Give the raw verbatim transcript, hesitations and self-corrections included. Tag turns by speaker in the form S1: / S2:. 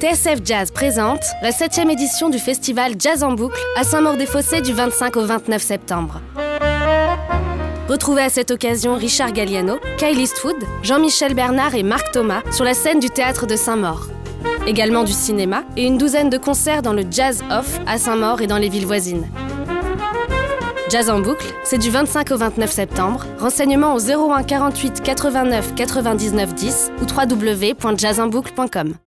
S1: T S F Jazz présente la septième édition du festival Jazz en boucle à Saint-Maur-des-Fossés du vingt-cinq au vingt-neuf septembre. Retrouvez à cette occasion Richard Galliano, Kyle Eastwood, Jean-Michel Bernard et Marc Thomas sur la scène du théâtre de Saint-Maur. Également du cinéma et une douzaine de concerts dans le Jazz Off à Saint-Maur et dans les villes voisines. Jazz en boucle, c'est du vingt-cinq au vingt-neuf septembre. Renseignements au zéro un quarante-huit quatre-vingt-neuf quatre-vingt-dix-neuf dix ou w w w point jazz en boucle point com.